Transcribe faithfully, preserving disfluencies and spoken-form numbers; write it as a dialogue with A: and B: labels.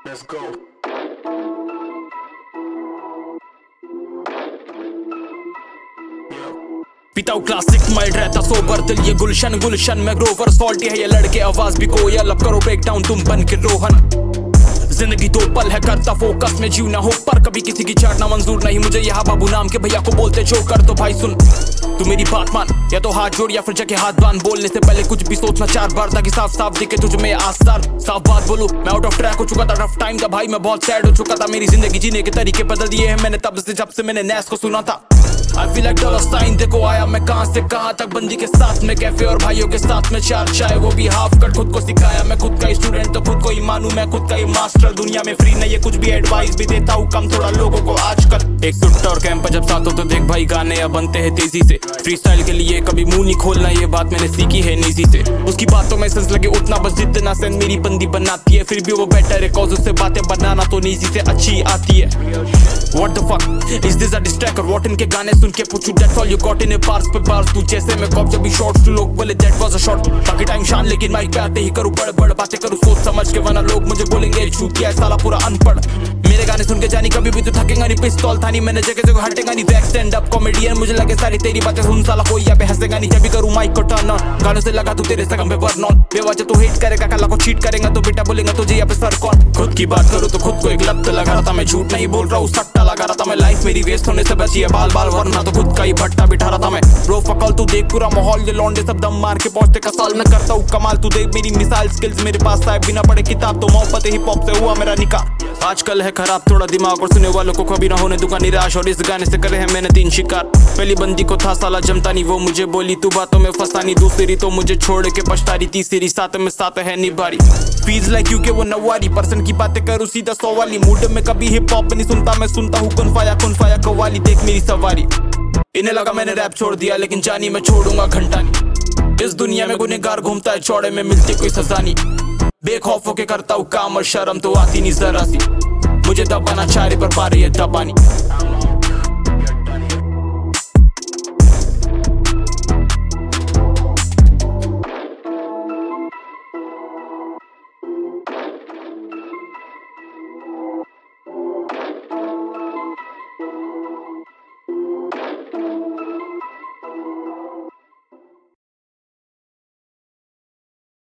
A: Let's go.
B: पीता हूँ classic mild रहता सोबर दिल ये गुलशन गुलशन में ग्रोवर सॉल्टी है ये लड़के आवाज भी कोयल अब करो ब्रेक डाउन तुम बन के रोहन। जिंदगी दो पल है करता फोकस में जीवना हो पर कभी किसी की चाटना मंजूर नहीं मुझे यहाँ बाबू नाम के भैया को बोलते जो कर तो भाई सुन तू मेरी बात मान या तो हाथ जोड़ या फिर जगह हाथ बांध बोलने से पहले कुछ भी सोचना चार बार ताकि साफ साफ दिखे तुझ में आसार साफ बात बोलूं मैं आउट ऑफ ट्रैक हो चुका था रफ टाइम था भाई मैं बहुत सैड हो चुका था मेरी जिंदगी जीने के तरीके बदल दिए हैं मैंने तब से जब से मैंने नैस को सुना था। I feel like dollar sign देखो आया मैं कहां से कहां तक बंदी के साथ में कैफे और भाइयों के साथ में चार चाय वो भी हाफ कट खुद को सिखाया मैं खुद का स्टूडेंट तो खुद को ही मानूं मैं खुद का ही मास्टर दुनिया में फ्री नहीं है कुछ भी एडवाइस भी देता हूं कम थोड़ा लोगों को आजकल एक सुट्टा और कैंप जब साथ हो तो देख भाई गाने अब बनते हैं तेजी से फ्री स्टाइल के लिए कभी मुंह नहीं खोलना ये बात मैंने सीखी है निजी से उसकी बातों में सेंस लगे उतना बस जितना सेंस मेरी बंदी बनाती है फिर भी वो बेटर है कॉज उससे बातें बनाना तो निजी से अच्छी आती है। What the fuck is this a distract और what इनके गाने सुन के पूछूं that's all you got in a bars पे bars तू जैसे मैं कॉप जब भी शॉर्ट्स तू लोग बोले that was a shot बाकी टाइम शान लेकिन माइक पे आते ही करूं बड़ बड़ बातें करूं सोच समझ के वरना लोग मुझे बोलेंगे झूठ किया है साला पूरा अनपढ़ मेरे गाने सुन के जानी कभी भी तू थकेगा नहीं पिस्तौल था नहीं मैंने जगह जगह हटेगा नहीं बैक स्टैंड अप कॉमेडियन मुझे लगे सारी तेरी बातें सुन साला कोई यहाँ पे हंसेगा नहीं जब भी करूं माइक को टर्न ऑन गानों से लगा तू तेरे सगम पे बर्न ऑन बेवजह तू हिट करेगा कल को चीट करेगा तो बेटा बोलेगा तुझे यहाँ पे सर कौन खुद की बात करूं तो खुद को एक लत लगा रहा था मैं झूठ नहीं बोल रहा हूँ सट्टा लगा रहा था मैं लाइफ मेरी वेस्ट होने से बची है बाल बाल वरना तो खुद का ही भट्टा बिठा रहा था मैं ब्रो फकल तू देख पूरा माहौल ये लौंडे सब दम मार के पहुंचते का साल में करता हूँ कमाल तू देख मेरी मिसाइल स्किल्स मेरे पास साहब बिना पढ़े किताब तो मोहब्बत हिप हॉप से हुआ मेरा निकाह आजकल है खराब थोड़ा दिमाग और सुनने वालों को कभी ना होने दूंगा निराश और इस गाने से करे हैं मैंने तीन शिकार पहली बंदी को था साला जमता नहीं वो मुझे बोली तू बातों में फंसा नहीं दूसरी तो मुझे छोड़ के पछता रही तीसरी साथ में साथ है निभारी फील्स लाइक यू के वो नवारी पर्सन की बातें करूँ सीधा सौ वाली मूड में कभी हिप हॉप नहीं सुनता मैं सुनता हूँ कुनफाया कुनफाया कवाली देख मेरी सवारी इन्हें लगा मैंने रैप छोड़ दिया लेकिन जानी मैं छोड़ूंगा घंटा नहीं इस दुनिया में गुनहगार घूमता है चौड़े में मिलती कोई सजा नहीं बेखौफ होके करता हूँ काम और शर्म तो आती नहीं जरा सी मुझे दबाना चाह रही पर पा रही है दबानी।